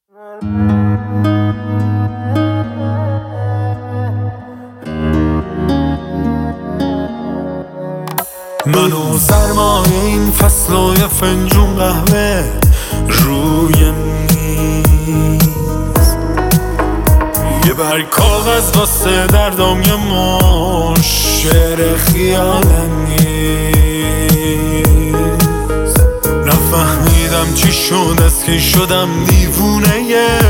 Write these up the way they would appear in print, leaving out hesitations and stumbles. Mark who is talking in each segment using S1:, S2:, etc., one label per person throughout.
S1: من و سرمای این فصل و یه فنجون قهوه روی میز، یه برگ کاغذ واسه دردام، یه مش شعر خیال‌انگیز. نفهمیدم چی شد، از کی شدم دیوونه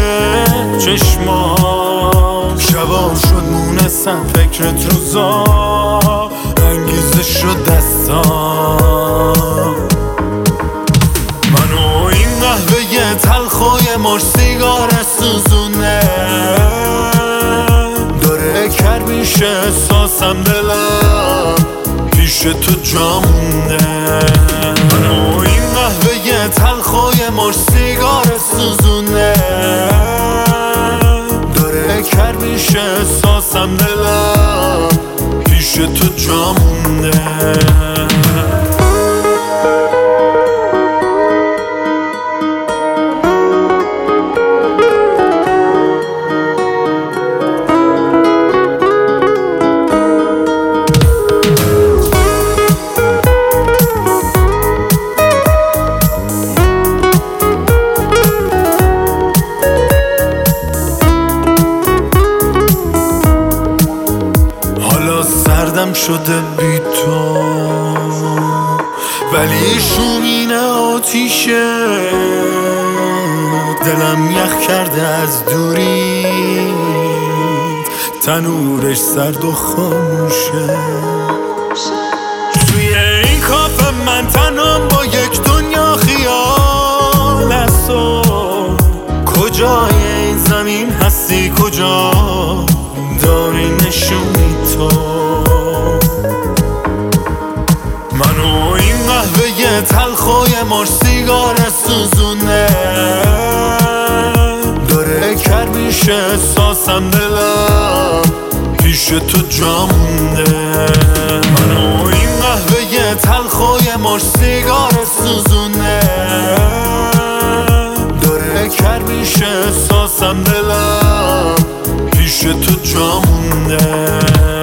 S1: چشمام. شبا شد مونستم فکرت، روزا انگیزه شد دستام. منو این قهوه تلخ و یه مش سیگار سوزونه، داره کر میشه احساسم، دلم پیش تو جا مونده. منو این قهوه تلخ و یه مش سیگار سوزونه، داره کر میشه احساسم، دلم پیش تو جا مونده. سردم شده بی تو، ولی شومینه آتیشه، دلم یخ کرده از دوری، تنورش سرد و خاموشه. توی این کافه من تنم با یک دنیا خیال است. و کجای این زمین هستی، کجا داری نشونی تو؟ منو این قهوه تلخ و یه مش سیگار سوزونه، داره کر میشه احساسم، دلم پیش تو جا مونده. منو این قهوه تلخ و یه مش سیگار سوزونه، داره کر میشه احساسم، دلم پیش تو جا مونده.